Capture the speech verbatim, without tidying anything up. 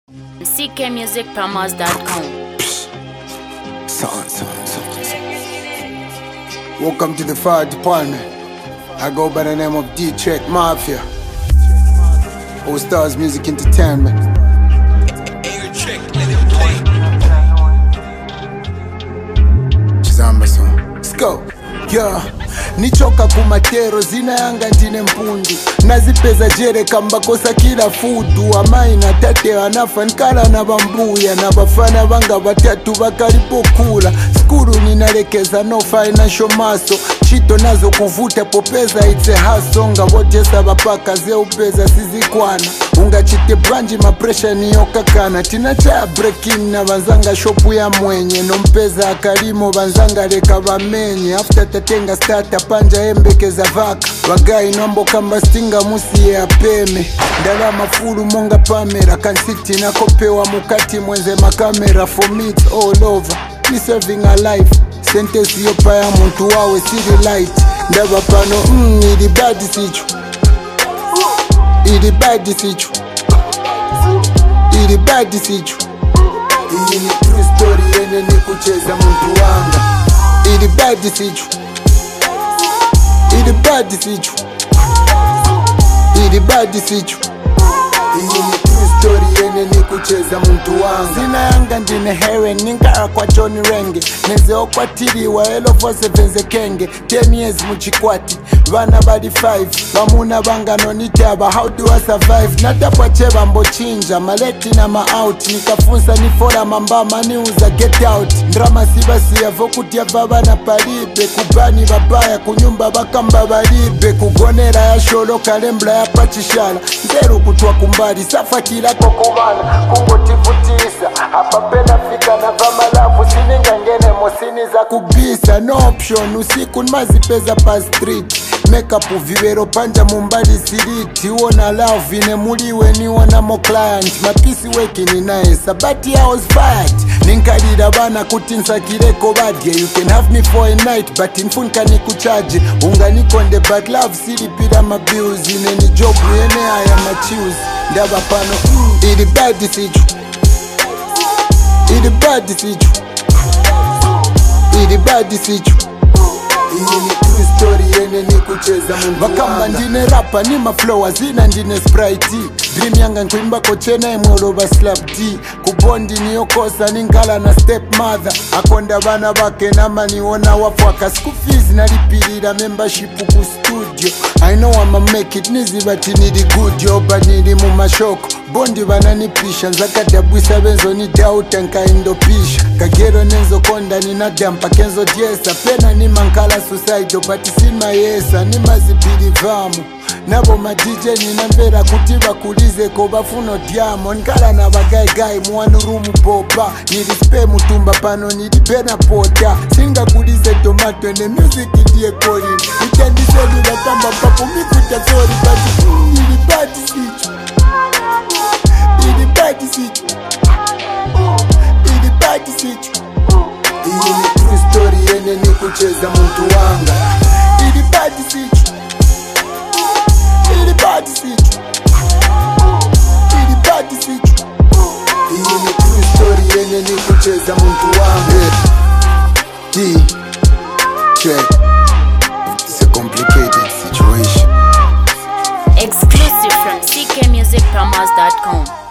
C K music promos dot com. Son, son, son, son. Welcome to the fire department. I go by the name of D-Check Mafia. All Stars Music Entertainment. Air check, let it play. Chizamba son. Let's go. Yeah. Nichoka kumatero zina yanga ndine mpundu nazipeza jere kamba kosa kila fudu amai na tate anafa nkala na bambuya na bafana banga batatu bakalipo kula skuru ninalekeza no financial maso chito nazo kuvuta popeza itse hasonga wotesa bapaka zeupeza sizikwana unga chite branji mapresha niyokakana tina cha breaking na banzanga shopu ya mwenye nompeza akalimo banzanga leka bamenye after tatenga starter panja embekeza vaka wagai nombo kamba stinga musi ya peme ndala mafulu monga pamera kansiti na kopewa mukati mwenze makamera for me it's all over me serving a life sentence yopa ya muntu wawe city light ndaba pano mm, ili badi sichu ili badi sichu ili badi sichu iyi ni true story ene ni kucheza muntu wanga ili badi sichu ili badi sichu ili badi sichu iyi ni true story ene ni kucheza muntu wanga zina yanga ndine hewe ningara kwa Johnny Renge nezeo kwa tiriwa elo fose venze kenge ten years muchikwati vana badi five bamuna bangano nitaba how do I survive natapwa cheba mbochinja maleti na ma-out nikafunsa nifola mambama niuza get out ndrama sibasi ya vokuti ya baba na palibe kubani babaya kunyumba bakamba balibe kugonera ya sholo kalembla ya pachishala nzeru kutwa kumbali safa kila kokubana kungotivutisa hapa pena fika na vamalafu sininga ngene mosini za kubisa no option usiku nmazipeza pa street makeup vivero panja mumbali siriti uona love inemuliwe niwona mo client mapisi weki ni nice but I was fired ninkalira bana kuti nsakireko badye you can have me for a night but infunka nikuchaje unganikonde but love silipira mabills ineni job yene aya machius ndaba pano mm, ili badi sichu ili badi sichu ili badi sichu iyi ni true story ene ni kucheza muntu wakamba ndine rapa ni maflow zina ndine sprite dream yanga nkuimba kochena imoloba slap T kubondi niyokosa ningala na step mother akonda bana bake nama niona wafwaka school fees nalipirira membership ku studio I know I'ma make it nizibati nili good job nili mu mashoko bondi bananipisha nzakadabwisa benzo ni doubt nkaindopisha kagero nenzo konda ninadampa kenzo diesa pena ni mankala suicide but sima yesa ni mazipiri vamu nabo ma D J ninambera kuti bakulize ko bafuno diamo nkala na bagaigai muwanu rumu popa nilispe mutumba pano nilipena pota singa kulize tomato ne music die kori itendiseni bakamba papo mikuta sorry but mm, nilibadi sichu ilibadi sichu ilibadi sichu iyi ni true story ene ni kucheza muntu wanga ilibadi sichu ilibadi sichu ilibadi sichu iyi ni true story ene ni kucheza muntu wanga D check it's a complicated situation Exclusive from C K music promos dot com.